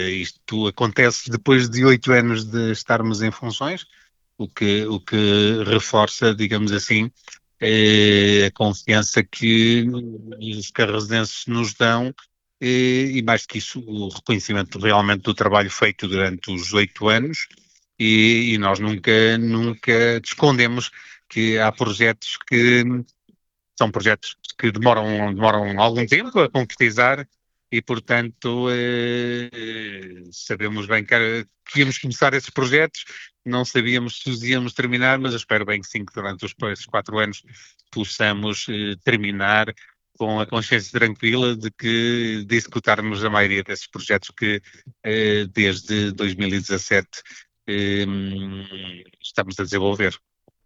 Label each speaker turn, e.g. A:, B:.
A: Isto acontece depois de 8 anos de estarmos em funções, o que reforça, digamos assim, a confiança que os carrasenses nos dão e mais do que isso, o reconhecimento realmente do trabalho feito durante os 8 anos e nós nunca escondemos que há projetos que são projetos que demoram algum tempo a concretizar e, portanto, sabemos bem que íamos começar esses projetos, não sabíamos se os íamos terminar, mas eu espero bem que sim, que durante esses 4 anos possamos terminar com a consciência tranquila de executarmos a maioria desses projetos que desde 2017 estamos a desenvolver.